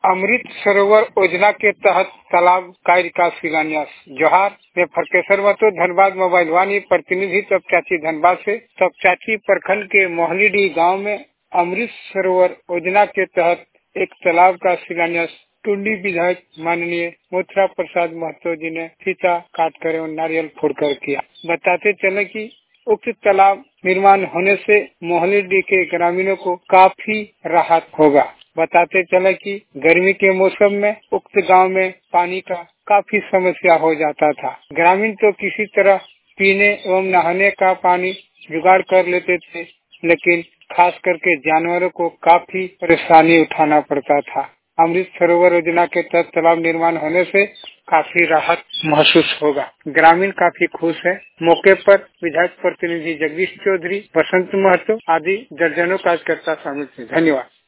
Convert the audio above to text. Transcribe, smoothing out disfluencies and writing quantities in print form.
अमृत सरोवर योजना के तहत तालाब कार्य का शिलान्यास। जोहार, मैं फरकेसर महतो धनबाद मोबाइल वानी प्रतिनिधि तपचाची धनबाद से। तपचाची प्रखंड के मोहनीडी गांव में अमृत सरोवर योजना के तहत एक तालाब का शिलान्यास टुंडी विधायक माननीय मोथरा प्रसाद महतो जी ने फीता काट कर एवं नारियल फोड़कर किया। बताते चले कि उक्त तालाब निर्माण होने से मोहनीडी के ग्रामीणों को काफी राहत होगा। बताते चले कि गर्मी के मौसम में उक्त गांव में पानी का काफी समस्या हो जाता था। ग्रामीण तो किसी तरह पीने एवं नहाने का पानी जुगाड़ कर लेते थे, लेकिन खास करके जानवरों को काफी परेशानी उठाना पड़ता था। अमृत सरोवर योजना के तहत तालाब निर्माण होने से काफी राहत महसूस होगा। ग्रामीण काफी खुश है। मौके पर विधायक प्रतिनिधि जगदीश चौधरी, बसंत महतो आदि दर्जनों कार्यकर्ता शामिल थे। धन्यवाद।